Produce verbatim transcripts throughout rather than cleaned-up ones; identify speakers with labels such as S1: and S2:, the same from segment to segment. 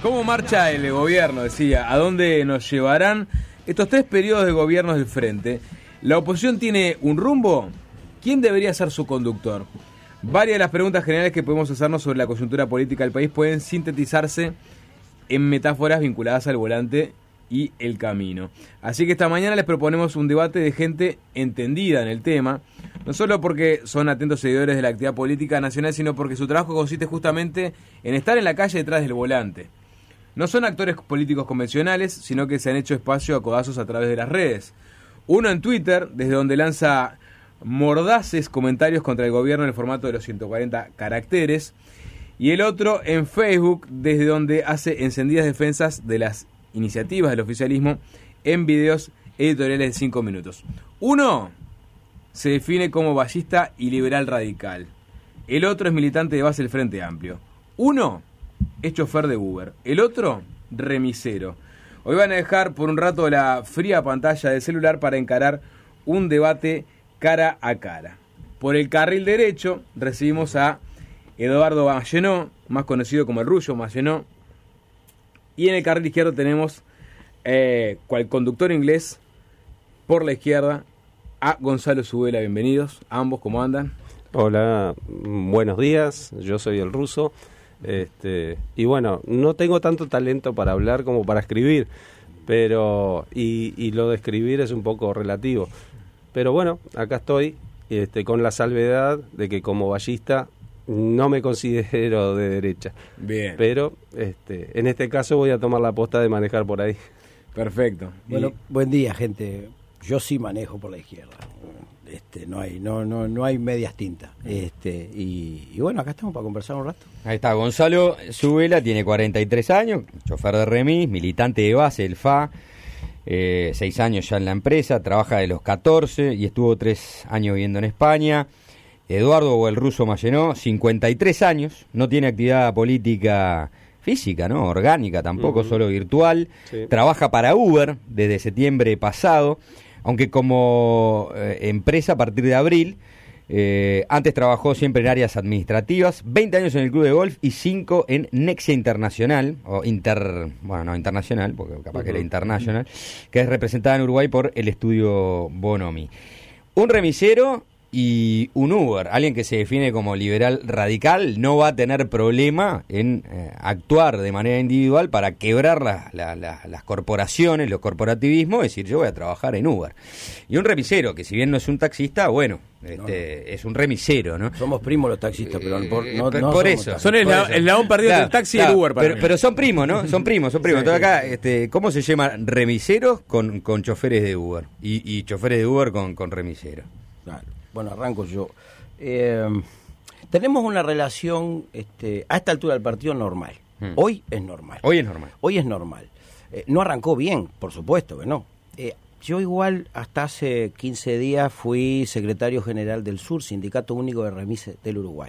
S1: ¿Cómo marcha el gobierno? Decía, ¿a dónde nos llevarán estos tres periodos de gobiernos del frente? ¿La oposición tiene un rumbo? ¿Quién debería ser su conductor? Varias de las preguntas generales que podemos hacernos sobre la coyuntura política del país pueden sintetizarse en metáforas vinculadas al volante y el camino. Así que esta mañana les proponemos un debate de gente entendida en el tema, no solo porque son atentos seguidores de la actividad política nacional, sino porque su trabajo consiste justamente en estar en la calle detrás del volante. No son actores políticos convencionales, sino que se han hecho espacio a codazos a través de las redes. Uno en Twitter, desde donde lanza mordaces comentarios contra el gobierno en el formato de los ciento cuarenta caracteres, y el otro en Facebook, desde donde hace encendidas defensas de las iniciativas del oficialismo en videos editoriales de cinco minutos. Uno se define como ballista y liberal radical. El otro es militante de base del Frente Amplio. Uno es chofer de Uber. El otro, remisero. Hoy van a dejar por un rato la fría pantalla del celular para encarar un debate cara a cara. Por el carril derecho recibimos a Eduardo Massenó, más conocido como el Rullo Massenó. Y en el carril izquierdo tenemos, eh, cual conductor inglés, por la izquierda, a Gonzalo Zubela. Bienvenidos, ambos, ¿cómo andan?
S2: Hola, buenos días, yo soy el Ruso. Este, y bueno, no tengo tanto talento para hablar como para escribir, pero y, y lo de escribir es un poco relativo. Pero bueno, acá estoy, este, con la salvedad de que como ballista no me considero de derecha.
S1: Bien.
S2: Pero este, en este caso voy a tomar la posta de manejar por ahí.
S1: Perfecto.
S3: Bueno,
S1: y...
S3: buen día, gente. Yo sí manejo por la izquierda. Este, no hay, no, no, no hay medias tintas. Este, y, y bueno, acá estamos para conversar un rato.
S4: Ahí está, Gonzalo Zubela tiene cuarenta y tres años, chofer de remis, militante de base del F A, eh, seis años ya en la empresa, trabaja de los catorce y estuvo tres años viviendo en España. Eduardo o el Ruso Massenó, cincuenta y tres años, no tiene actividad política física, ¿no? Orgánica tampoco, uh-huh. Solo virtual. Sí. Trabaja para Uber desde septiembre pasado, aunque como eh, empresa a partir de abril. Eh, antes trabajó siempre en áreas administrativas, veinte años en el club de golf y cinco en Nexia Internacional, o Inter, bueno, no internacional, porque capaz uh-huh. que era international, que es representada en Uruguay por el estudio Bonomi. Un remisero y un Uber, alguien que se define como liberal radical, no va a tener problema en eh, actuar de manera individual para quebrar la, la, la, las corporaciones, los corporativismos, es decir, yo voy a trabajar en Uber. Y un remisero, que si bien no es un taxista, bueno, este, no, no. es un remisero, ¿no?
S3: Somos primos los taxistas, pero por, no,
S4: por,
S3: no
S4: por
S3: somos
S4: eso.
S3: taxistas.
S1: Son el,
S4: por
S1: el eslabón perdido
S4: claro,
S1: del taxi
S4: claro,
S1: y el Uber para
S4: pero,
S1: mí.
S4: pero son primos, ¿no? Son primos, son primos.
S1: Sí,
S4: Entonces acá,
S1: sí.
S4: este, ¿cómo se llama? Remiseros con, con choferes de Uber y, y choferes de Uber con, con remiseros.
S3: Claro. Bueno, arranco yo. Eh, tenemos una relación este, a esta altura del partido normal. Hmm. Hoy es normal.
S4: Hoy es normal.
S3: Hoy es normal. Eh, no arrancó bien, por supuesto que no. Eh, yo igual hasta hace quince días fui secretario general del SUR, Sindicato Único de Remises del Uruguay.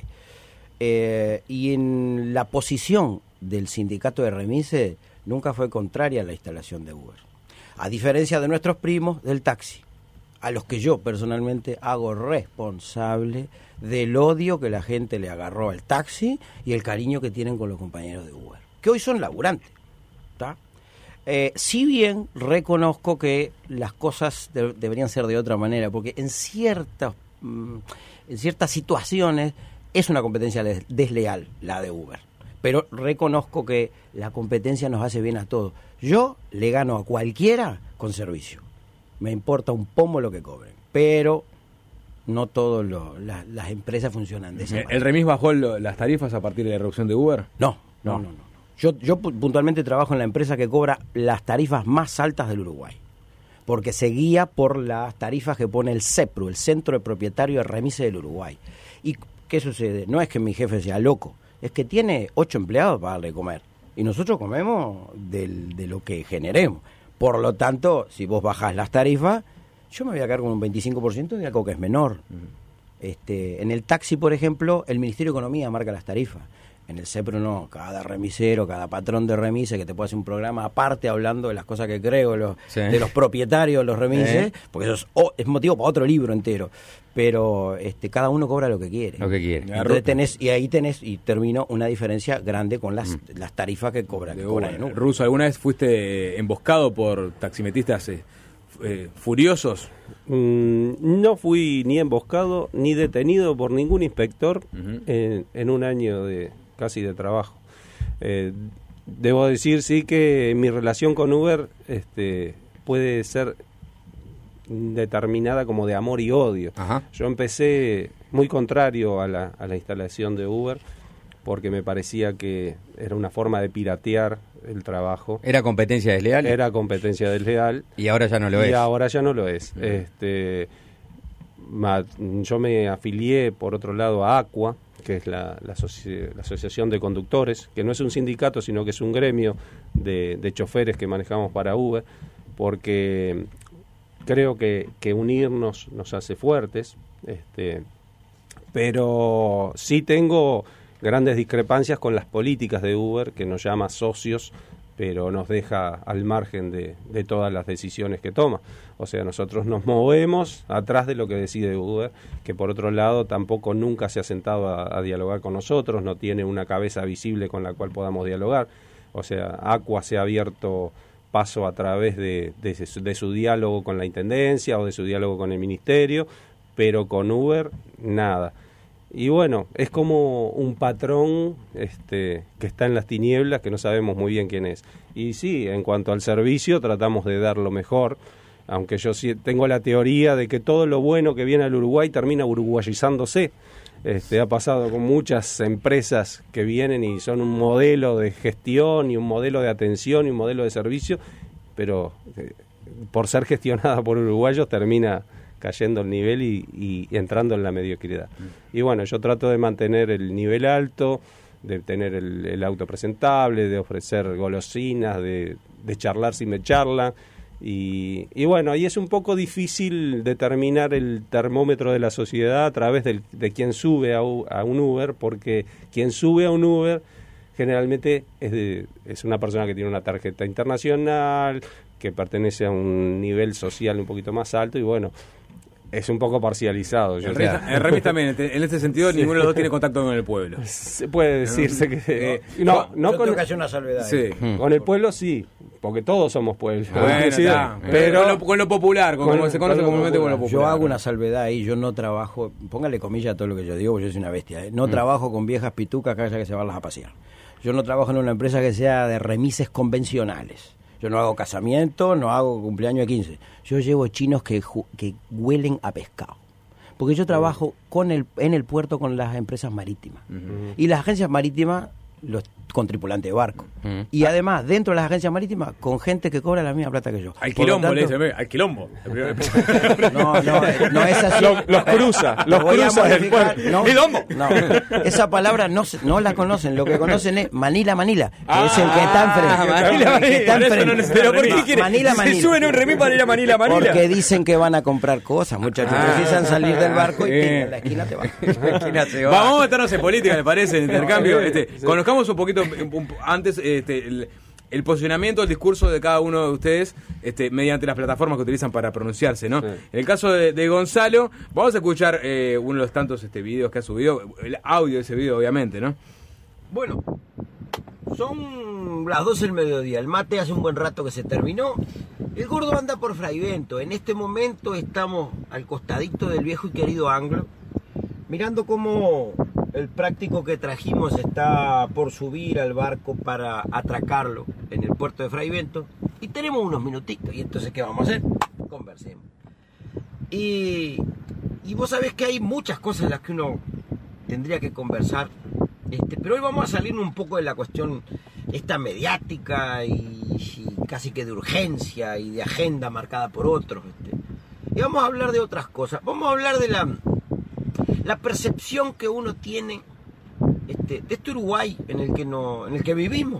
S3: Eh, y en la posición del sindicato de remises nunca fue contraria a la instalación de Uber. A diferencia de nuestros primos del taxi, a los que yo personalmente hago responsable del odio que la gente le agarró al taxi y el cariño que tienen con los compañeros de Uber, que hoy son laburantes, ¿está? Eh, si bien reconozco que las cosas de, deberían ser de otra manera, porque en ciertas, mm, en ciertas situaciones es una competencia desleal la de Uber, pero reconozco que la competencia nos hace bien a todos. Yo le gano a cualquiera con servicio. Me importa un pomo lo que cobren, pero no todas la, las empresas funcionan de esa manera.
S1: ¿El remis bajó lo, las tarifas a partir de la reducción de Uber?
S3: No, no, no, no. no. Yo, yo puntualmente trabajo en la empresa que cobra las tarifas más altas del Uruguay, porque se guía por las tarifas que pone el CEPRU, el Centro de Propietario de Remises del Uruguay. ¿Y qué sucede? No es que mi jefe sea loco, es que tiene ocho empleados para darle de comer, y nosotros comemos del, de lo que generemos. Por lo tanto, si vos bajás las tarifas, yo me voy a quedar con un veinticinco por ciento de algo que es menor. Uh-huh. Este, en el taxi, por ejemplo, el Ministerio de Economía marca las tarifas. En el CEPRO no, cada remisero, cada patrón de remise que te puede hacer un programa aparte hablando de las cosas que creo, los, sí. de los propietarios de los remises, ¿Eh? porque eso es, oh, es motivo para otro libro entero. Pero este cada uno cobra lo que quiere.
S4: Lo que quiere.
S3: Entonces tenés, y ahí tenés, y termino, una diferencia grande con las, mm. las tarifas que cobra. Que cobra
S1: en Uber. Ruso, ¿alguna vez fuiste emboscado por taximetristas eh, eh, furiosos?
S2: Mm, no fui ni emboscado ni detenido por ningún inspector uh-huh. en, en un año de casi de trabajo. Eh, debo decir sí que mi relación con Uber este, puede ser determinada como de amor y odio. Ajá. Yo empecé muy contrario a la, a la instalación de Uber porque me parecía que era una forma de piratear el trabajo.
S4: ¿Era competencia desleal?
S2: Era competencia desleal.
S4: Y ahora ya no lo
S2: y
S4: es.
S2: Y ahora ya no lo es. Uh-huh. Este, ma, yo me afilié, por otro lado, a Aqua, que es la, la, asoci- la Asociación de Conductores, que no es un sindicato, sino que es un gremio de, de choferes que manejamos para Uber, porque creo que, que unirnos nos hace fuertes, este, pero sí tengo grandes discrepancias con las políticas de Uber, que nos llama socios, pero nos deja al margen de, de todas las decisiones que toma. O sea, nosotros nos movemos atrás de lo que decide Uber, que por otro lado tampoco nunca se ha sentado a, a dialogar con nosotros, no tiene una cabeza visible con la cual podamos dialogar. O sea, Aqua se ha abierto paso a través de, de, de su diálogo con la Intendencia o de su diálogo con el Ministerio, pero con Uber, nada. Y bueno, es como un patrón este, que está en las tinieblas, que no sabemos muy bien quién es. Y sí, en cuanto al servicio, tratamos de dar lo mejor, aunque yo sí tengo la teoría de que todo lo bueno que viene al Uruguay termina uruguayizándose. Este, ha pasado con muchas empresas que vienen y son un modelo de gestión y un modelo de atención y un modelo de servicio, pero eh, por ser gestionada por uruguayos termina cayendo el nivel y, y entrando en la mediocridad. Y bueno, yo trato de mantener el nivel alto, de tener el, el auto presentable, de ofrecer golosinas, de, de charlar si me charlan. Y, y bueno, ahí es un poco difícil determinar el termómetro de la sociedad a través del, de quien sube a, a un Uber, porque quien sube a un Uber generalmente es, de, es una persona que tiene una tarjeta internacional, que pertenece a un nivel social un poquito más alto y bueno, es un poco parcializado. Yo
S1: el remis también, en este sentido, sí. Ninguno de los dos tiene contacto con el pueblo.
S2: Se puede decirse que...
S3: Eh, no, no yo con tengo que hacer una salvedad.
S2: Sí,
S3: hmm.
S2: Con el pueblo sí, porque todos somos pueblos.
S1: Bueno, sí, pero con lo, con lo popular, con, con, como se conoce con comúnmente con lo popular.
S3: Yo hago una salvedad ahí, yo no trabajo, póngale comillas a todo lo que yo digo, porque yo soy una bestia. ¿eh? No hmm. trabajo con viejas pitucas que haya que llevarlas a pasear. Yo no trabajo en una empresa que sea de remises convencionales. Yo no hago casamiento, no hago cumpleaños de quince. Yo llevo chinos que, que huelen a pescado. Porque yo trabajo con el, en el puerto con las empresas marítimas. Uh-huh. Y las agencias marítimas, los, con tripulantes de barco. Uh-huh. Y además, dentro de las agencias marítimas, con gente que cobra la misma plata que yo.
S1: Al quilombo, le dice, al quilombo.
S3: No, no, no es así.
S2: Los, los cruza, los cruza del puerto.
S3: No, no, esa palabra no, no la conocen. Lo que conocen es Manila, Manila. Que ah, es el que está enfrente.
S4: Manila, Manila.
S3: Que está enfrente.
S4: No pero ¿por qué quiere?
S3: Manila, Manila.
S4: Se suben un remis para ir a Manila, Manila.
S3: Porque dicen que van a comprar cosas, muchachos. Ah, precisan salir del barco y
S1: eh.
S3: en la esquina te van.
S1: Vamos a meternos en política, ¿le parece? En intercambio. Este, sí. Conozcamos un poquito un, antes este, el, el posicionamiento, el discurso de cada uno de ustedes este, mediante las plataformas que utilizan para pronunciarse, ¿no? Sí. En el caso de, de Gonzalo, vamos a escuchar eh, uno de los tantos este, videos que ha subido, el audio de ese video, obviamente, ¿no?
S3: Bueno, son las doce del mediodía, el mate hace un buen rato que se terminó, el gordo anda por Fraivento, en este momento estamos al costadito del viejo y querido Anglo, mirando cómo el práctico que trajimos está por subir al barco para atracarlo en el puerto de Fraivento y tenemos unos minutitos y entonces ¿qué vamos a hacer? Conversemos. Y, y vos sabés que hay muchas cosas en las que uno tendría que conversar, este, pero hoy vamos a salir un poco de la cuestión esta mediática y, y casi que de urgencia y de agenda marcada por otros. Este, y vamos a hablar de otras cosas, vamos a hablar de la... la percepción que uno tiene este, de este Uruguay en el que no, en el que vivimos,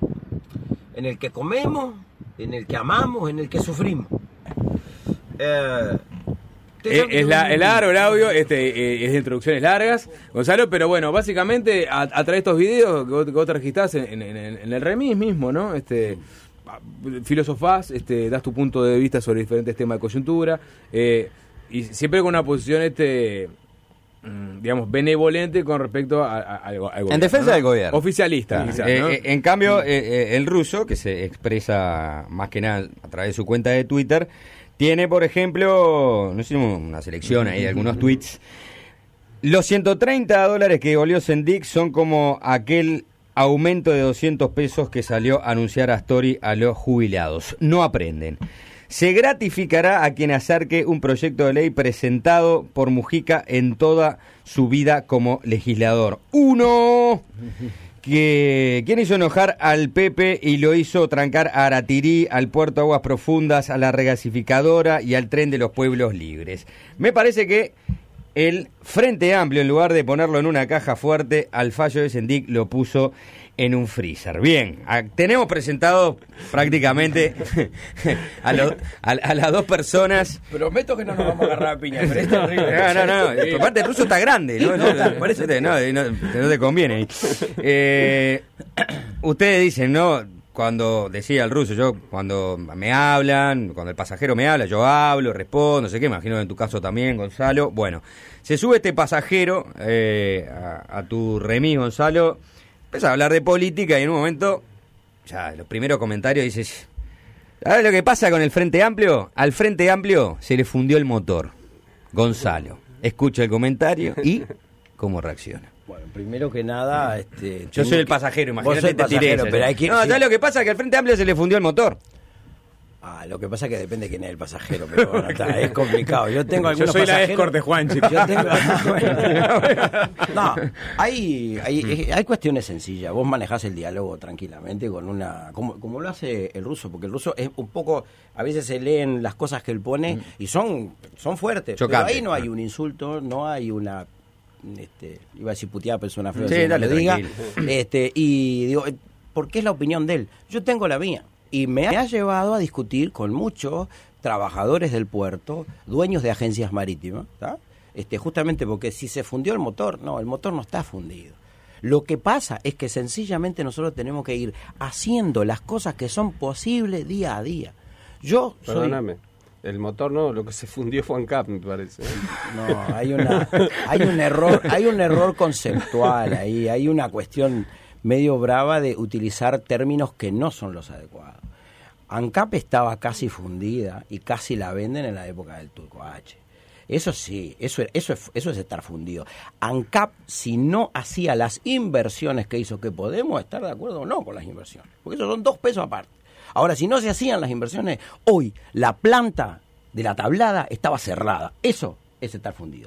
S3: en el que comemos, en el que amamos, en el que sufrimos. Eh,
S1: Eh, es, la, es largo el audio, este, eh, es de introducciones largas, Gonzalo, pero bueno, básicamente a, a través de estos videos que vos, que vos te registrás en, en, en, en el remis mismo, ¿no? Este, filosofás, este, das tu punto de vista sobre diferentes temas de coyuntura, eh, y siempre con una posición, este, digamos, benevolente con respecto a, a, al, al gobierno.
S4: En defensa, ¿no?, del gobierno.
S1: Oficialista,
S4: ah,
S1: quizás,
S4: eh,
S1: ¿no?
S4: eh, en cambio, eh, eh, el ruso, que se expresa más que nada a través de su cuenta de Twitter, tiene, por ejemplo, no sé, una selección ahí de algunos tweets. Los ciento treinta dólares que goleó Sendik son como aquel aumento de doscientos pesos que salió a anunciar Astori a los jubilados. No aprenden. Se gratificará a quien acerque un proyecto de ley presentado por Mujica en toda su vida como legislador. Uno, que ¿quién hizo enojar al Pepe y lo hizo trancar a Aratirí, al Puerto Aguas Profundas, a la regasificadora y al Tren de los Pueblos Libres? Me parece que el Frente Amplio, en lugar de ponerlo en una caja fuerte, al fallo de Sendik lo puso en un freezer. Bien, a, tenemos presentado prácticamente a, lo, a, a las dos personas.
S3: Prometo que no nos vamos a agarrar a piña, pero es terrible.
S4: No, no, no, no. Aparte el ruso está grande, ¿no? No, no, por eso te, no, no, no te conviene. Eh, ustedes dicen, ¿no? Cuando decía el ruso, yo cuando me hablan, cuando el pasajero me habla, yo hablo, respondo, no sé qué, imagino en tu caso también, Gonzalo. Bueno, se sube este pasajero eh, a, a tu remis, Gonzalo, empieza a hablar de política y en un momento, ya los primeros comentarios dices, ¿sabes lo que pasa con el Frente Amplio? Al Frente Amplio se le fundió el motor. Gonzalo, escucha el comentario y cómo reacciona.
S3: Bueno, primero que nada, este,
S4: yo soy el pasajero, imagínate,
S3: vos sos el
S4: te tiré
S3: pasajero,
S4: esa,
S3: pero
S4: ¿no?
S3: hay que,
S4: no, ¿sabes
S3: sí.
S4: lo que pasa? Que al Frente Amplio se le fundió el motor.
S3: Ah, lo que pasa es que depende de quién es el pasajero, pero bueno, está, es complicado. Yo tengo algunos
S1: Yo soy
S3: pasajeros,
S1: la escort de Juanchi.
S3: Yo tengo, no, hay, hay, hay cuestiones sencillas. Vos manejás el diálogo tranquilamente con una, como, como lo hace el ruso, porque el ruso es un poco, a veces se leen las cosas que él pone y son, son fuertes.
S4: Chocante.
S3: Pero ahí no hay un insulto, no hay una, este, iba a decir puteada, pero es una fea.
S4: Sí,
S3: si
S4: dale,
S3: lo diga.
S4: tranquilo.
S3: Este, y digo, porque es la opinión de él. Yo tengo la mía. Y me ha llevado a discutir con muchos trabajadores del puerto, dueños de agencias marítimas, ¿tá? Este, justamente porque si se fundió el motor, no, el motor no está fundido. Lo que pasa es que sencillamente nosotros tenemos que ir haciendo las cosas que son posibles día a día. Yo soy...
S2: Perdóname, el motor no, lo que se fundió fue ANCAP, me parece.
S3: No, hay una, hay un error, hay un error conceptual ahí, hay una cuestión medio brava de utilizar términos que no son los adecuados. ANCAP estaba casi fundida y casi la venden en la época del Turco H. Eso sí, eso, eso, es, eso es estar fundido. ANCAP, si no hacía las inversiones que hizo, que podemos estar de acuerdo o no con las inversiones, porque eso son dos pesos aparte. Ahora, si no se hacían las inversiones, hoy la planta de la tablada estaba cerrada. Eso es estar fundido.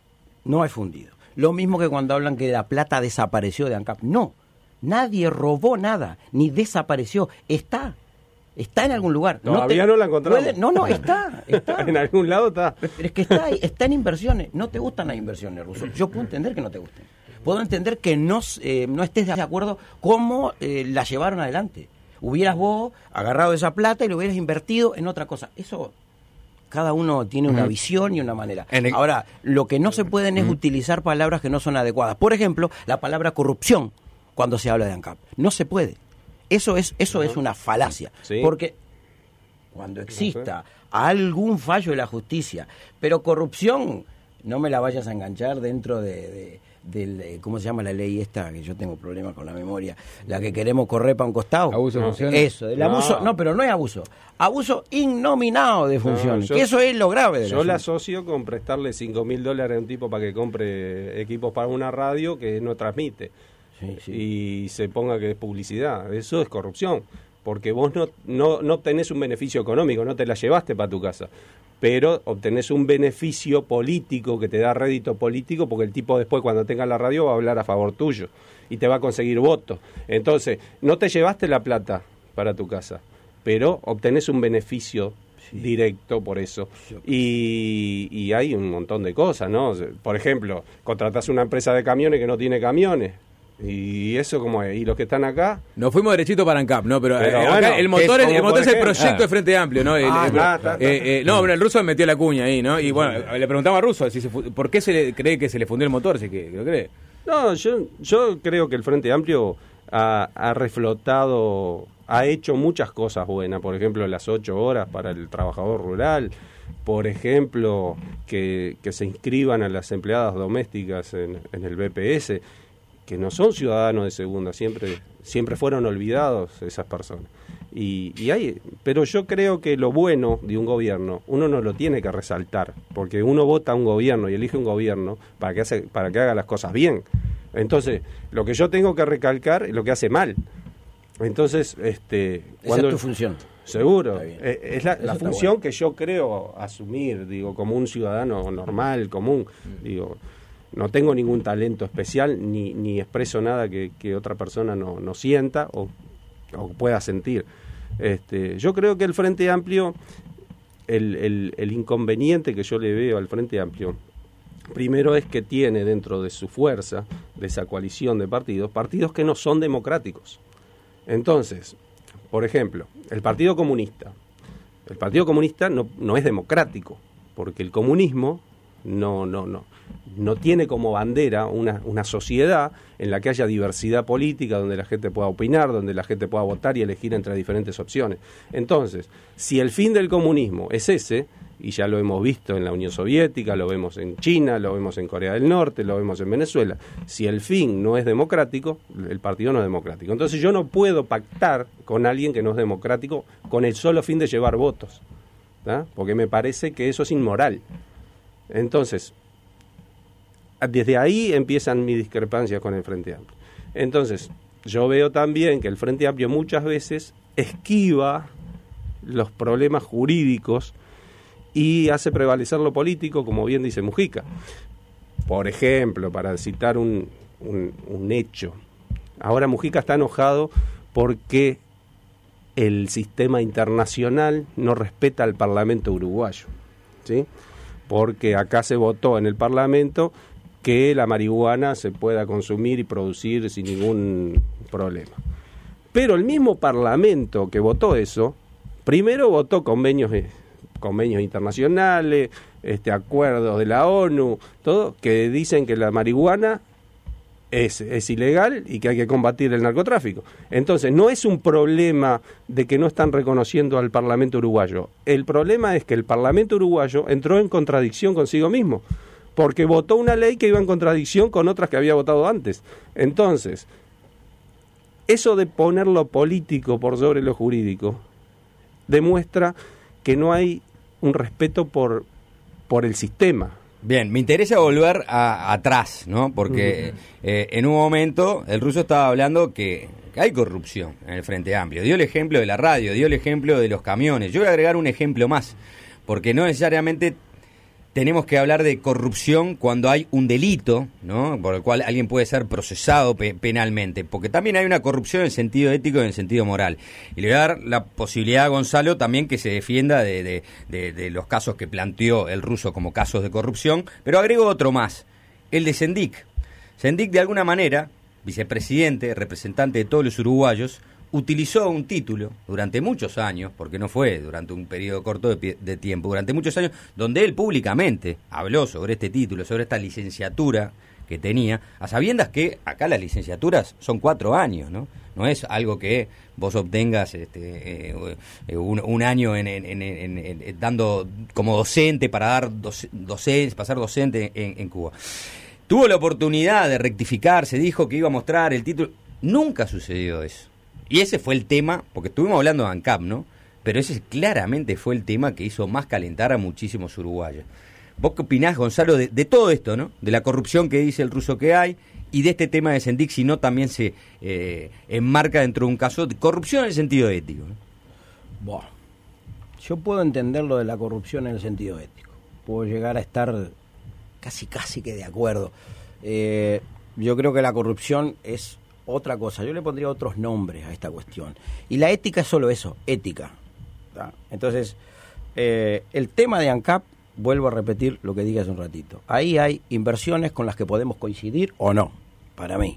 S3: No es fundido. Lo mismo que cuando hablan que la plata desapareció de ANCAP. No. Nadie robó nada, ni desapareció. Está, está en algún lugar.
S2: Todavía
S3: te,
S2: no la encontramos.
S3: Puede, no, no, está, está.
S2: En algún lado está.
S3: Pero es que está ahí, está en inversiones. No te gustan las inversiones, Russo. Yo puedo entender que no te gusten. Puedo entender que no, eh, no estés de acuerdo cómo eh, la llevaron adelante. Hubieras vos agarrado esa plata y lo hubieras invertido en otra cosa. Eso... Cada uno tiene una visión y una manera. El... Ahora, lo que no se pueden es utilizar palabras que no son adecuadas. Por ejemplo, la palabra corrupción cuando se habla de ANCAP. No se puede. Eso es eso uh-huh. es una falacia. Sí. Porque cuando exista algún fallo de la justicia, pero corrupción, no me la vayas a enganchar dentro de... de del, ¿cómo se llama la ley esta? Que yo tengo problemas con la memoria. La que queremos correr para un costado.
S4: Abuso de
S3: no.
S4: funciones.
S3: Eso, del abuso, no. no, pero no es abuso. Abuso innominado de funciones. No, yo, que eso es lo grave de la
S2: Yo la asocio con prestarle cinco mil dólares a un tipo para que compre equipos para una radio que no transmite. Sí, sí. Y se ponga que es publicidad. Eso es corrupción. Porque vos no, no, no obtenés un beneficio económico, no te la llevaste para tu casa. Pero obtenés un beneficio político que te da rédito político porque el tipo después cuando tenga la radio va a hablar a favor tuyo y te va a conseguir votos. Entonces, no te llevaste la plata para tu casa, pero obtenés un beneficio sí. directo por eso. Y, y hay un montón de cosas, ¿no? Por ejemplo, contratás una empresa de camiones que no tiene camiones. Y eso como es. Y los que están acá...
S1: Nos fuimos derechito para ANCAP, ¿no? Pero,
S2: Pero
S1: eh,
S2: bueno,
S1: acá el motor,
S2: es
S1: es, el
S2: como,
S1: motor es
S2: por
S1: el
S2: ejemplo,
S1: proyecto
S2: ah.
S1: de Frente Amplio, ¿no? El,
S2: Ah,
S1: el-
S2: está, está,
S1: eh, eh, no, pero el ruso metió la cuña ahí, ¿no? Y bueno, le preguntamos a Russo si se fu- por qué se le cree que se le fundió el motor, si que lo cree.
S2: No, yo, yo creo que el Frente Amplio ha, ha reflotado, ha hecho muchas cosas buenas. Por ejemplo, las ocho horas para el trabajador rural. Por ejemplo, que, que se inscriban a las empleadas domésticas en, en el B P S, que no son ciudadanos de segunda, siempre, siempre fueron olvidados esas personas. Y, y hay, pero yo creo que lo bueno de un gobierno, uno no lo tiene que resaltar, porque uno vota a un gobierno y elige un gobierno para que, hace, para que haga las cosas bien. Entonces, lo que yo tengo que recalcar es lo que hace mal. Entonces, este,
S3: Esa es tu función.
S2: Seguro,
S3: Está bien.
S2: eh, es la,
S3: Eso
S2: la
S3: está
S2: función
S3: bueno.
S2: que yo creo asumir, digo, como un ciudadano normal, común, digo, no tengo ningún talento especial, ni, ni expreso nada que, que otra persona no, no sienta o, o pueda sentir. Este, yo creo que el Frente Amplio, el, el, el inconveniente que yo le veo al Frente Amplio, primero es que tiene dentro de su fuerza, de esa coalición de partidos, partidos que no son democráticos. Entonces, por ejemplo, el Partido Comunista. El Partido Comunista no, no es democrático, porque el comunismo no, no, no, no tiene como bandera una, una sociedad en la que haya diversidad política, donde la gente pueda opinar, donde la gente pueda votar y elegir entre diferentes opciones. Entonces, si el fin del comunismo es ese, y ya lo hemos visto en la Unión Soviética, lo vemos en China, lo vemos en Corea del Norte, lo vemos en Venezuela, si el fin no es democrático, el partido no es democrático. Entonces yo no puedo pactar con alguien que no es democrático con el solo fin de llevar votos, ¿tá? Porque me parece que eso es inmoral. Entonces, desde ahí empiezan mis discrepancias con el Frente Amplio. Entonces, yo veo también que el Frente Amplio muchas veces esquiva los problemas jurídicos y hace prevalecer lo político, como bien dice Mujica. Por ejemplo, para citar un, un, un hecho, ahora Mujica está enojado porque el sistema internacional no respeta al Parlamento uruguayo, ¿sí? Porque acá se votó en el Parlamento que la marihuana se pueda consumir y producir sin ningún problema. Pero el mismo Parlamento que votó eso, primero votó convenios convenios internacionales, este acuerdos de la ONU, todo, que dicen que la marihuana es, es ilegal y que hay que combatir el narcotráfico. Entonces, no es un problema de que no están reconociendo al Parlamento uruguayo. El problema es que el Parlamento uruguayo entró en contradicción consigo mismo, porque votó una ley que iba en contradicción con otras que había votado antes. Entonces, eso de poner lo político por sobre lo jurídico demuestra que no hay un respeto por, por el sistema.
S4: Bien, me interesa volver a, atrás, ¿no? Porque eh, en un momento el ruso estaba hablando que, que hay corrupción en el Frente Amplio. Dio el ejemplo de la radio, dio el ejemplo de los camiones. Yo voy a agregar un ejemplo más, porque no necesariamente tenemos que hablar de corrupción cuando hay un delito, ¿no? Por el cual alguien puede ser procesado pe- penalmente, porque también hay una corrupción en el sentido ético y en el sentido moral. Y le voy a dar la posibilidad a Gonzalo también que se defienda de, de, de, de los casos que planteó el ruso como casos de corrupción, pero agrego otro más, el de Sendik. Sendik, de alguna manera, vicepresidente, representante de todos los uruguayos, utilizó un título durante muchos años, porque no fue durante un periodo corto de, pie- de tiempo, durante muchos años, donde él públicamente habló sobre este título, sobre esta licenciatura que tenía, a sabiendas que acá las licenciaturas son cuatro años, ¿no? No es algo que vos obtengas este, eh, un, un año en, en, en, en, en- dando como docente para dar doc- docencia, pasar docente en, en Cuba. Tuvo la oportunidad de rectificar, se dijo que iba a mostrar el título. Nunca sucedió eso. Y ese fue el tema, porque estuvimos hablando de ANCAP, ¿no? Pero ese claramente fue el tema que hizo más calentar a muchísimos uruguayos. ¿Vos qué opinás, Gonzalo, de, de todo esto, ¿no? De la corrupción que dice el ruso que hay y de este tema de Sendik, si no también se eh, enmarca dentro de un caso de corrupción en el sentido ético, ¿no?
S3: Bueno, yo puedo entender lo de la corrupción en el sentido ético. Puedo llegar a estar casi, casi que de acuerdo. Eh, yo creo que la corrupción es otra cosa. Yo le pondría otros nombres a esta cuestión. Y la ética es solo eso, ética. ¿Tá? Entonces, eh, el tema de ANCAP, vuelvo a repetir lo que dije hace un ratito. Ahí hay inversiones con las que podemos coincidir o no, para mí.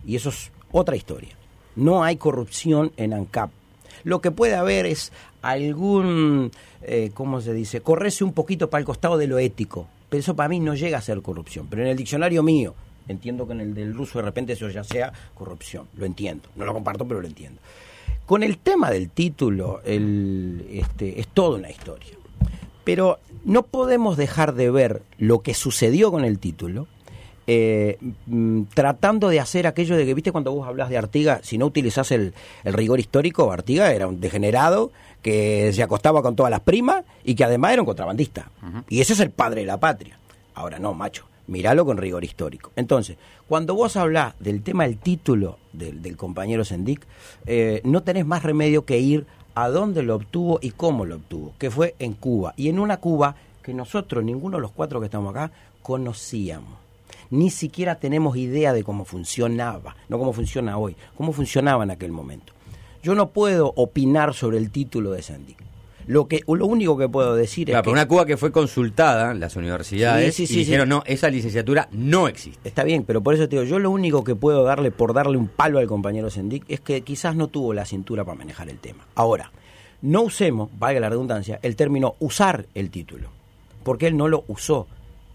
S3: Y eso es otra historia. No hay corrupción en ANCAP. Lo que puede haber es algún, eh, ¿cómo se dice? Correrse un poquito para el costado de lo ético. Pero eso para mí no llega a ser corrupción. Pero en el diccionario mío, entiendo que en el del ruso de repente eso ya sea corrupción. Lo entiendo. No lo comparto, pero lo entiendo. Con el tema del título, el, este, es toda una historia. Pero no podemos dejar de ver lo que sucedió con el título, eh, m, tratando de hacer aquello de que, viste, cuando vos hablas de Artigas, si no utilizás el, el rigor histórico, Artigas era un degenerado que se acostaba con todas las primas y que además era un contrabandista. Uh-huh. Y ese es el padre de la patria. Ahora no, macho, míralo con rigor histórico. Entonces, cuando vos hablás del tema del título del, del compañero Sendik, eh, no tenés más remedio que ir a dónde lo obtuvo y cómo lo obtuvo, que fue en Cuba. Y en una Cuba que nosotros, ninguno de los cuatro que estamos acá, conocíamos. Ni siquiera tenemos idea de cómo funcionaba, no cómo funciona hoy, cómo funcionaba en aquel momento. Yo no puedo opinar sobre el título de Sendik. Lo que lo único que puedo decir
S4: claro,
S3: es que...
S4: Pero una Cuba que fue consultada, las universidades,
S3: sí, sí,
S4: y
S3: sí,
S4: dijeron,
S3: sí.
S4: no, esa licenciatura no existe.
S3: Está bien, pero por eso te digo, yo lo único que puedo darle, por darle un palo al compañero Sendik, es que quizás no tuvo la cintura para manejar el tema. Ahora, no usemos, valga la redundancia, el término usar el título, porque él no lo usó.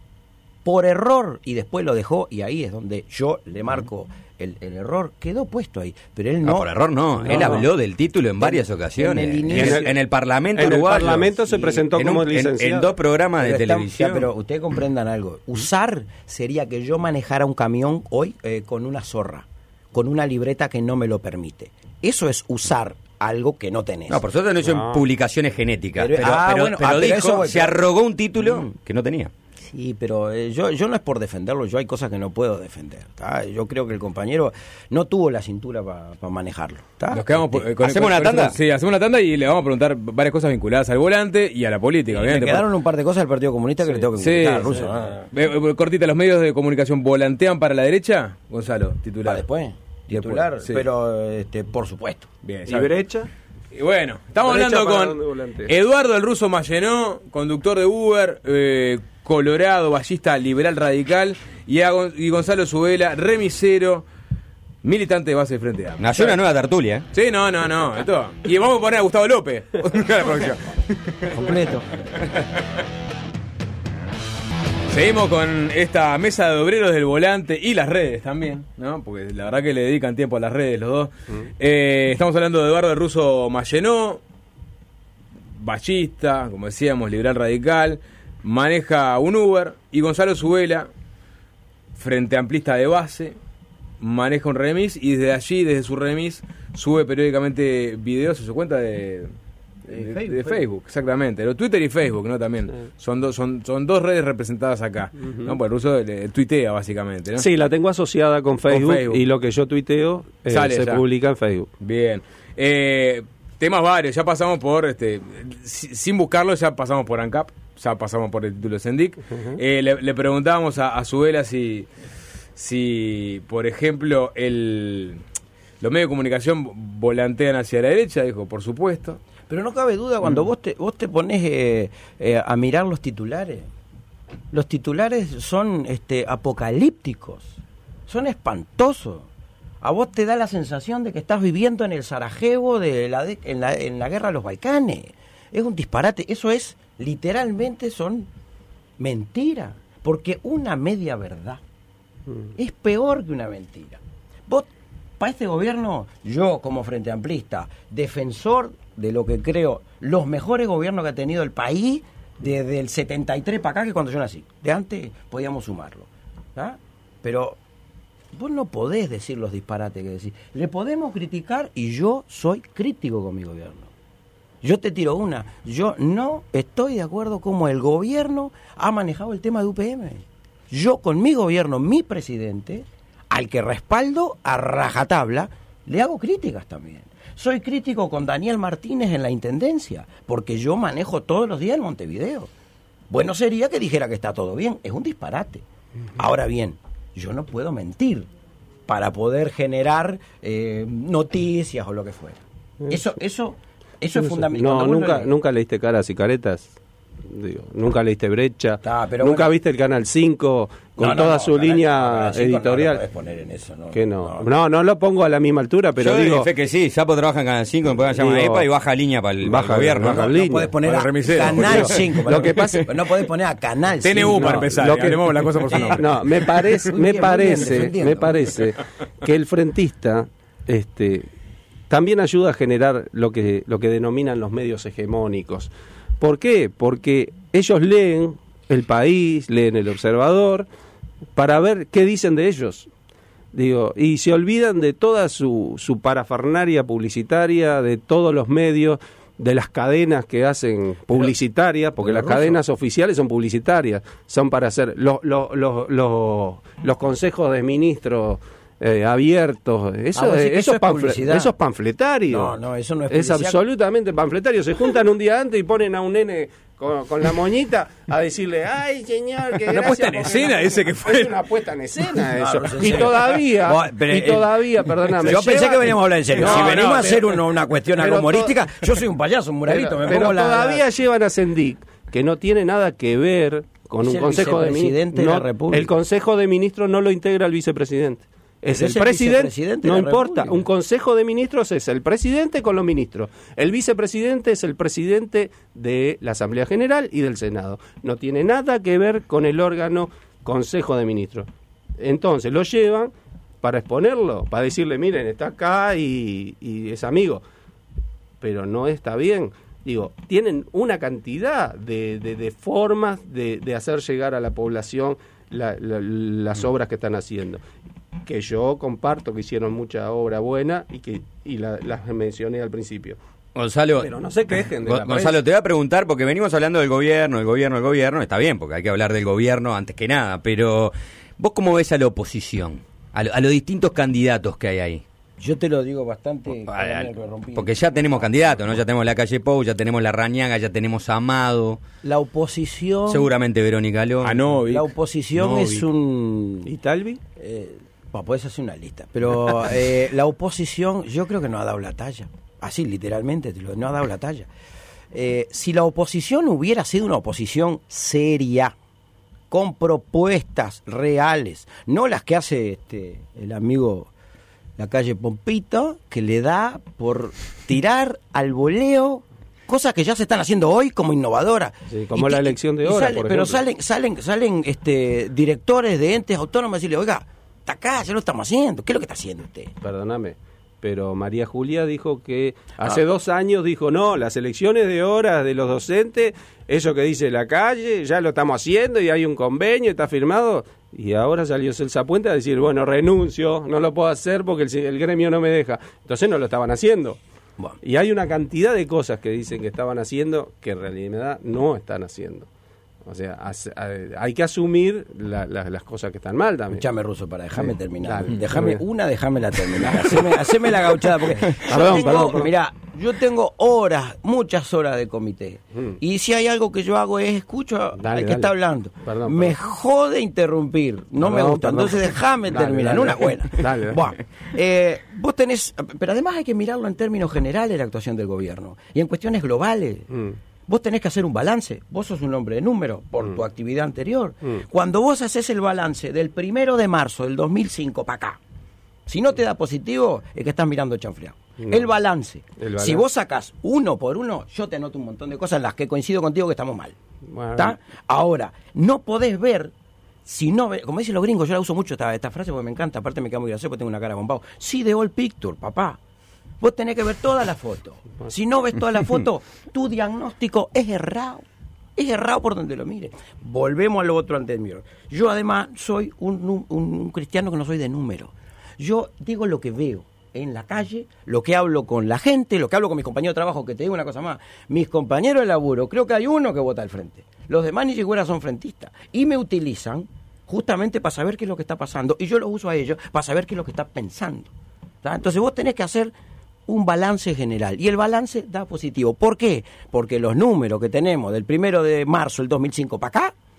S3: Por error, y después lo dejó, y ahí es donde yo le marco el, el error, quedó puesto ahí. Pero él no.
S4: No, por error no,
S3: no
S4: él
S3: no.
S4: habló del título en, en varias ocasiones. En el, inicio, en el, en el Parlamento
S2: en
S4: uruguayo.
S2: En el Parlamento se presentó
S4: en
S2: como
S4: un,
S2: licenciado.
S4: En, en dos programas
S3: pero
S4: de
S3: está,
S4: televisión.
S3: Ya, pero ustedes comprendan algo. Usar sería que yo manejara un camión hoy eh, con una zorra, con una libreta que no me lo permite. Eso es usar algo que no tenés.
S4: No, por suerte no hizo
S2: no.
S4: en publicaciones genéticas,
S3: pero,
S4: pero,
S3: ah,
S4: pero,
S3: bueno,
S4: pero
S3: ah, pero
S4: dijo,
S3: eso,
S4: se arrogó un título mm. que no tenía.
S3: Sí, pero eh, yo yo no es por defenderlo, yo hay cosas que no puedo defender. ¿tá? Yo creo que el compañero no tuvo la cintura para pa manejarlo. ¿tá?
S1: Nos quedamos
S3: este,
S1: por, con,
S4: ¿Hacemos
S1: con,
S4: una
S1: con
S4: tanda?
S1: Eso, sí, hacemos una tanda y le vamos a preguntar varias cosas vinculadas al volante y a la política.
S3: Me quedaron un par de cosas del Partido Comunista que
S1: sí.
S3: le tengo que
S1: sí,
S3: comunicar al
S1: sí.
S3: ruso. Ah.
S1: Eh, cortita, ¿los medios de comunicación volantean para la derecha? Gonzalo, titular.
S3: ¿Para después? Titular, después, sí. pero este, por supuesto.
S1: Bien,
S2: ¿Y brecha?
S1: Y bueno, estamos
S2: ¿Derecha
S1: hablando con Eduardo el Ruso Mallenó, conductor de Uber, eh, colorado, ballista liberal radical, y, a, y Gonzalo Zubela, remisero, militante de base de Frente Amplio.
S4: Nació una nueva tertulia. ¿eh?
S1: Sí, no, no, no. Esto. Y vamos a poner a Gustavo López.
S3: Completo.
S1: Seguimos con esta mesa de obreros del volante y las redes también, ¿no? Porque la verdad que le dedican tiempo a las redes los dos. Mm. Eh, estamos hablando de Eduardo el Ruso Mallenó, ballista, como decíamos, liberal radical, maneja un Uber, y Gonzalo Zubela, frente amplista de base, maneja un remis, y desde allí, desde su remis, sube periódicamente videos a su cuenta de... De, de, Facebook, de Facebook, exactamente. Pero Twitter y Facebook, ¿no? También. Sí. Son, do, son, son dos redes representadas acá. Uh-huh. ¿No? Pues el ruso le, tuitea, básicamente, ¿no?
S2: Sí, la tengo asociada con Facebook, con Facebook. Y lo que yo tuiteo eh, se ya. publica en Facebook.
S1: Bien. Eh, temas varios. Ya pasamos por, este sin buscarlo, ya pasamos por ANCAP, ya pasamos por el título de Sendik. Uh-huh. Eh, le, le preguntábamos a, a Zubela si, si, por ejemplo, el los medios de comunicación volantean hacia la derecha. Dijo, por supuesto.
S3: Pero no cabe duda, cuando mm. vos te vos te pones eh, eh, a mirar los titulares, los titulares son este apocalípticos, son espantosos. A vos te da la sensación de que estás viviendo en el Sarajevo de la de, en la en la guerra de los Balcanes. Es un disparate, eso es literalmente son mentiras, porque una media verdad mm. es peor que una mentira. Vos para este gobierno, yo como Frente Amplista, defensor de lo que creo, los mejores gobiernos que ha tenido el país desde el setenta y tres para acá, que cuando yo nací. De antes podíamos sumarlo. ¿tá? Pero vos no podés decir los disparates que decís. Le podemos criticar y yo soy crítico con mi gobierno. Yo te tiro una. Yo no estoy de acuerdo cómo el gobierno ha manejado el tema de U P M. Yo con mi gobierno, mi presidente, al que respaldo a rajatabla, le hago críticas también. Soy crítico con Daniel Martínez en la Intendencia, porque yo manejo todos los días en Montevideo. Bueno sería que dijera que está todo bien, es un disparate. Uh-huh. Ahora bien, yo no puedo mentir para poder generar eh, noticias o lo que fuera. Eso eso eso es fundamental.
S2: No, nunca, nunca leíste caras y caretas. Digo, nunca leíste Brecha,
S3: Ah, pero
S2: nunca
S3: bueno.
S2: viste el Canal cinco con
S3: No, no,
S2: toda
S3: no,
S2: su
S3: Canal-
S2: línea
S3: Canal cinco
S2: editorial.
S3: No lo podés poner en eso, no,
S2: que no. no, no lo pongo a la misma altura, pero
S4: Yo
S2: digo,
S4: doy fe que sí, Sapo trabaja en Canal cinco, me llama
S2: Digo,
S4: EPA y baja línea para el,
S2: baja-
S4: gobierno.
S2: baja
S4: ¿no?
S2: línea.
S3: No podés poner
S1: Para
S3: a
S1: el remisero,
S3: Canal
S1: porque-
S3: cinco.
S2: Lo que pasa-
S3: No podés poner a Canal
S1: T N U
S3: cinco.
S1: para
S2: no,
S1: empezar,
S2: lo
S1: que
S2: que-
S1: hablemos la cosa por su nombre.
S2: no, me parece,
S3: Muy
S2: me
S3: bien, muy bien,
S2: parece,
S3: defendiendo.
S2: me parece que el frentista, este, también ayuda a generar lo que lo que denominan los medios hegemónicos. ¿Por qué? Porque ellos leen El País, leen El Observador, para ver qué dicen de ellos. Digo, y se olvidan de toda su, su parafernaria publicitaria, de todos los medios, de las cadenas que hacen publicitarias, porque
S3: pero,
S2: las
S3: Russo,
S2: cadenas oficiales son publicitarias, son para hacer los, los, los, los, los consejos de ministros eh, abiertos, eso,
S3: Ah, vos decís que
S2: eso,
S3: eso es
S2: es panfle-
S3: publicidad.
S2: eso es panfletario.
S3: No, no, eso no es
S2: Es
S3: publicidad.
S2: absolutamente panfletario. Se juntan un día antes y ponen a un nene con, con la moñita a decirle, ay señor, que
S1: Una
S2: gracias
S1: puesta en
S2: porque
S1: escena,
S2: la-
S1: ese que fue.
S2: Es una puesta en escena
S3: No,
S2: eso.
S3: no, en
S2: y
S3: serio.
S2: todavía,
S3: Vos, pero,
S2: y
S3: eh,
S2: todavía, perdóname.
S3: Yo pensé
S2: lleva-
S3: que veníamos a hablar en serio.
S2: No,
S3: si
S2: no,
S3: venimos a
S2: pero-
S3: hacer una, una cuestión
S2: pero
S3: humorística, yo soy un payaso, un muralito.
S2: Pero,
S3: me
S2: pero
S3: pongo la-
S2: todavía
S3: la-
S2: llevan a Sendik, que no tiene nada que ver con
S3: Es
S2: un
S3: el
S2: consejo de
S3: vicepresidente
S2: ministros.
S3: de la
S2: No,
S3: República.
S2: el consejo de ministros no lo integra el vicepresidente. Es,
S3: Es
S2: el
S3: el
S2: presidente,
S3: vicepresidente de
S2: no
S3: la
S2: importa.
S3: República.
S2: Un consejo de ministros es el presidente con los ministros. El vicepresidente es el presidente de la Asamblea General y del Senado. No tiene nada que ver con el órgano Consejo de Ministros. Entonces lo llevan para exponerlo, para decirle, miren, está acá y, y es amigo. Pero no está bien. Digo, tienen una cantidad de, de, de formas de, de hacer llegar a la población la- la- las obras que están haciendo. Que yo comparto que hicieron mucha obra buena y que y la- las mencioné al principio.
S4: Gonzalo,
S2: Pero no se quejen de
S4: Gon-
S2: la
S4: Gonzalo,
S2: prensa.
S4: te voy a preguntar, porque venimos hablando del gobierno, el gobierno, el gobierno, está bien, porque hay que hablar del gobierno antes que nada, pero ¿vos cómo ves a la oposición? A, lo- a los distintos candidatos que hay ahí.
S3: Yo te lo digo bastante.
S4: Al- al-
S3: que rompí.
S4: Porque ya tenemos candidatos, ¿no? Ya tenemos la calle Pou, ya tenemos la Rañaga, ya tenemos a Amado,
S3: La oposición.
S4: seguramente Verónica Alón.
S1: A Novi.
S3: La oposición
S4: Novi.
S3: es un.
S2: ¿Y Talvi?
S3: Eh, bueno, podés hacer una lista. Pero eh, la oposición, yo creo que no ha dado la talla. Así, literalmente, te lo- no ha dado la talla. Eh, si la oposición hubiera sido una oposición seria, con propuestas reales, no las que hace este el amigo la calle Pompito, que le da por tirar al voleo cosas que ya se están haciendo hoy como innovadoras.
S2: Sí, como
S3: Y
S2: la
S3: que-
S2: elección de
S3: y
S2: hora,
S3: sale-
S2: por
S3: Pero
S2: ejemplo.
S3: salen, salen, salen este directores de entes autónomos a decirle, oiga, está acá, ya lo estamos haciendo. ¿Qué es lo que está haciendo usted?
S2: Perdóname, pero María Julia dijo que hace dos años dijo, no, las elecciones de horas de los docentes, eso que dice la calle, ya lo estamos haciendo y hay un convenio, está firmado. Y ahora salió Celsa Puente a decir, bueno, renuncio, no lo puedo hacer porque el, el gremio no me deja. Entonces no lo estaban haciendo.
S3: Bueno.
S2: Y hay una cantidad de cosas que dicen que estaban haciendo que en realidad no están haciendo. O sea, hace- hay que asumir la- la- las cosas que están mal también.
S3: Escuchame, Ruso, para dejarme
S2: Sí,
S3: terminar.
S2: dale,
S3: Déjame,
S2: está bien.
S3: una, déjamela terminar. Haceme, haceme la gauchada, porque yo
S2: Perdón,
S3: tengo-
S2: perdón, perdón.
S3: Mirá, yo tengo horas, muchas horas de comité.
S2: Mm.
S3: Y si hay algo que yo hago es escucho
S2: Dale,
S3: al que
S2: dale.
S3: está hablando.
S2: Perdón,
S3: me
S2: perdón.
S3: jode interrumpir, no me
S2: Perdón,
S3: gusta.
S2: perdón.
S3: Entonces déjame
S2: Dale,
S3: terminar,
S2: dale.
S3: una buena.
S2: Dale, dale.
S3: Bueno, eh, vos tenés, pero además hay que mirarlo en términos generales la actuación del gobierno. Y en cuestiones globales.
S2: Mm.
S3: Vos tenés que hacer un balance. Vos sos un hombre de números por
S2: Mm.
S3: tu actividad anterior.
S2: Mm.
S3: Cuando vos haces el balance del primero de marzo del dos mil cinco para acá, si no te da positivo, es que estás mirando chanfleado.
S2: No.
S3: El balance.
S2: El balance.
S3: Si vos sacás uno por uno, yo te anoto un montón de cosas en las que coincido contigo que estamos mal.
S2: Bueno.
S3: ¿Tá? Ahora, no podés ver, si no ve- como dicen los gringos, yo la uso mucho esta, esta frase porque me encanta, aparte me queda muy gracioso porque tengo una cara bombado. Sí, de all picture, papá. Vos tenés que ver toda la foto. Si no ves toda la foto, tu diagnóstico es errado. Es errado por donde lo mire. Volvemos a lo otro anterior. Yo además soy un, nu- un- un cristiano que no soy de número. Yo digo lo que veo en la calle, lo que hablo con la gente, lo que hablo con mis compañeros de trabajo, que te digo una cosa más. Mis compañeros de laburo, creo que hay uno que vota al frente. Los demás ni siquiera son frentistas. Y me utilizan justamente para saber qué es lo que está pasando. Y yo los uso a ellos para saber qué es lo que está pensando. ¿Tá? Entonces vos tenés que hacer un balance general. Y el balance da positivo. ¿Por qué? Porque los números que tenemos del primero de marzo del dos mil cinco para acá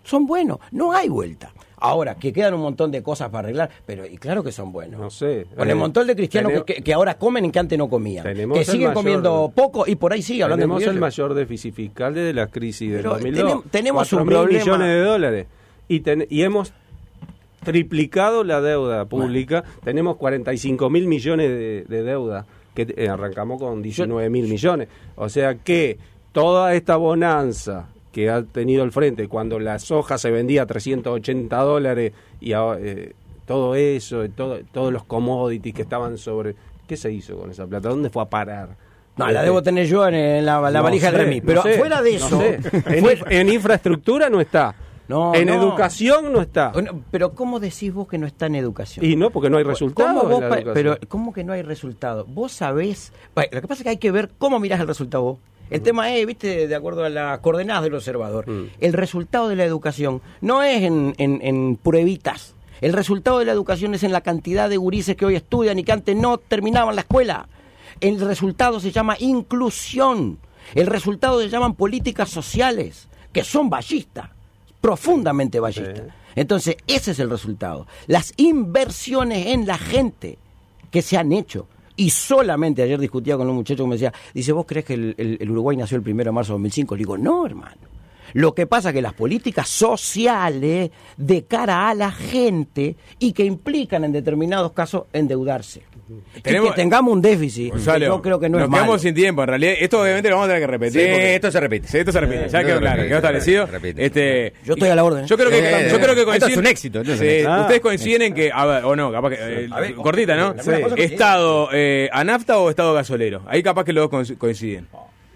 S3: son buenos, no hay vuelta. Ahora, que quedan un montón de cosas para arreglar, pero y claro que son buenos.
S2: No sé.
S3: Con
S2: eh,
S3: el montón de cristianos
S2: tenemos,
S3: que, que ahora comen y que antes no comían. Que siguen
S2: mayor,
S3: comiendo poco y por ahí sigue hablando
S2: Tenemos
S3: de
S2: el mayor déficit fiscal desde la crisis del
S3: pero
S2: dos mil dos.
S3: Tenemos, tenemos un
S2: cuatro mil
S3: problema.
S2: millones de dólares. Y, ten, y hemos triplicado la deuda pública. Bueno. Tenemos cuarenta y cinco mil millones de, de deuda, que eh, arrancamos con diecinueve mil millones. O sea que toda esta bonanza que ha tenido el frente, cuando la soja se vendía a trescientos ochenta dólares y eh, todo eso, todo, todos los commodities que estaban sobre... ¿Qué se hizo con esa plata? ¿Dónde fue a parar?
S3: No,
S2: este,
S3: la debo tener yo en la, la
S2: no
S3: valija
S2: sé,
S3: del remis. Pero
S2: no sé,
S3: fuera de eso...
S2: no sé. en,
S3: fue,
S2: en infraestructura no está.
S3: No,
S2: en
S3: no.
S2: educación no está.
S3: Pero ¿cómo decís vos que no está en educación?
S2: Y no, porque no hay resultados.
S3: ¿Cómo vos, pero ¿cómo que no hay resultado? Vos sabés... Lo que pasa es que hay que ver cómo mirás el resultado vos. El mm. tema es, viste, de acuerdo a las coordenadas del observador, mm. el resultado de la educación no es en, en, en pruebitas. El resultado de la educación es en la cantidad de gurises que hoy estudian y que antes no terminaban la escuela. El resultado se llama inclusión. El resultado se llaman políticas sociales, que son ballistas, profundamente ballistas. Sí. Entonces, ese es el resultado. Las inversiones en la gente que se han hecho. Y solamente ayer discutía con un muchacho que me decía, dice, ¿vos crees que el, el, el Uruguay nació el primero de marzo de dos mil cinco? Le digo, no, hermano. Lo que pasa es que las políticas sociales de cara a la gente y que implican en determinados casos endeudarse. Tenemos, y que tengamos un déficit,
S1: Gonzalo,
S3: que yo creo que no
S1: nos
S3: es malo.
S1: quedamos sin tiempo, en realidad. Esto obviamente lo vamos a tener que repetir.
S4: Sí,
S1: porque...
S4: esto se repite.
S1: Sí, esto se repite.
S4: Eh,
S1: ya quedó claro, quedó establecido. Este,
S3: yo estoy a la orden.
S1: Yo creo que,
S4: eh,
S1: yo creo que coinciden.
S4: Esto es un éxito. ¿No?
S1: Sí,
S4: ah,
S1: ustedes coinciden en que, a ver, o no, capaz que, eh, ver, cortita, ¿no?
S3: Sí.
S1: Estado eh, a nafta o estado gasolero. Ahí capaz que los dos coinciden.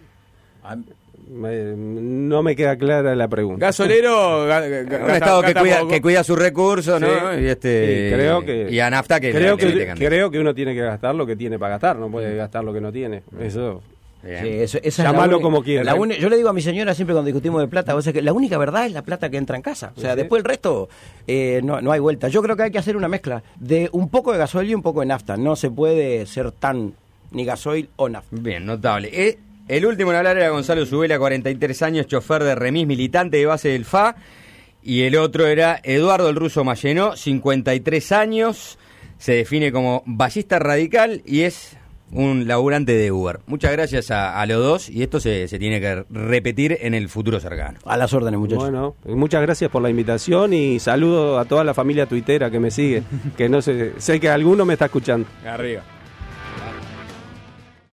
S2: Me, no me queda clara la pregunta.
S1: Gasolero, ga, ga,
S4: un
S1: gasta,
S4: estado que
S1: gasta
S4: cuida,
S1: poco.
S4: que cuida sus recursos, ¿no?
S2: Sí.
S4: Y este
S2: sí, creo que
S4: y a nafta que
S2: creo
S4: la,
S2: que,
S4: le
S2: creo que uno tiene que gastar lo que tiene para gastar, no puede gastar lo que no tiene. Eso.
S3: Sí, eso, esa
S2: llámalo
S3: es
S2: como quieras.
S3: Yo le digo a mi señora siempre cuando discutimos de plata, o sea, que la única verdad es la plata que entra en casa. O sea,
S2: sí.
S3: después el resto eh, no, no hay vuelta. Yo creo que hay que hacer una mezcla de un poco de gasoil y un poco de nafta. No se puede ser tan ni gasoil o nafta.
S4: Bien, notable. Eh, el último en hablar era Gonzalo Zubela, cuarenta y tres años, chofer de remis, militante de base del F A. Y el otro era Eduardo el Ruso Mallenó, cincuenta y tres años, se define como ballista radical y es un laburante de Uber. Muchas gracias a, a los dos y esto se, se tiene que repetir en el futuro cercano.
S3: A las órdenes, muchachos.
S2: Bueno, muchas gracias por la invitación y saludo a toda la familia tuitera que me sigue, que no sé, sé que alguno me está escuchando.
S1: Arriba.